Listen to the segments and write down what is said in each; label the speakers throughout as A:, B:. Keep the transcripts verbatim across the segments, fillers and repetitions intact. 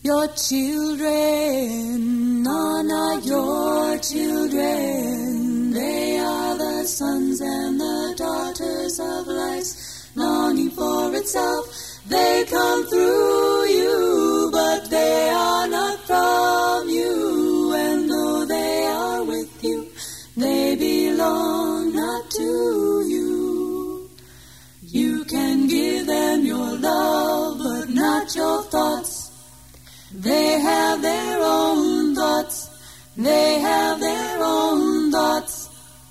A: Your children are not your children. They are the sons and the daughters of life's longing for itself. They come through you, but they are not from you. And though they are with you, they belong not to you. You can give them your love, but not your thoughts. They have their own thoughts. They have their own thoughts.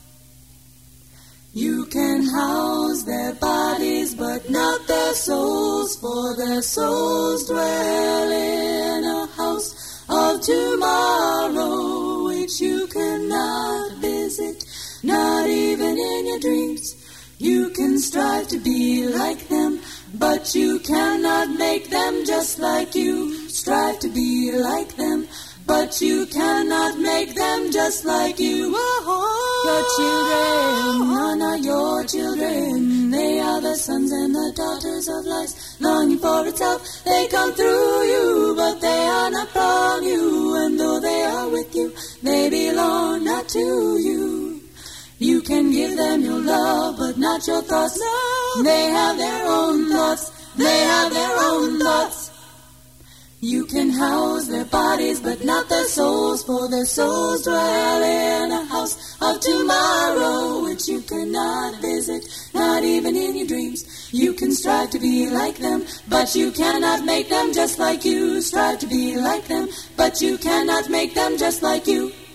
A: You can house their bodies, but not their souls, for their souls dwell in a house of tomorrow, which you cannot visit, not even in your dreams. You can strive to be like them, but you cannot make them just like you. Strive to be like them, but you cannot make them just like you. Your children are not your children. They are the sons and the daughters of life, longing for itself. They come through you, but they are not from you. And though they are with you, they belong not to you. You can give them your love, but not your thoughts. No. They have their own thoughts. They have their own thoughts. You can house their bodies, but not their souls, for their souls dwell in a house of tomorrow, which you cannot visit, not even in your dreams. You can strive to be like them, but you cannot make them just like you. Strive to be like them, but you cannot make them just like you.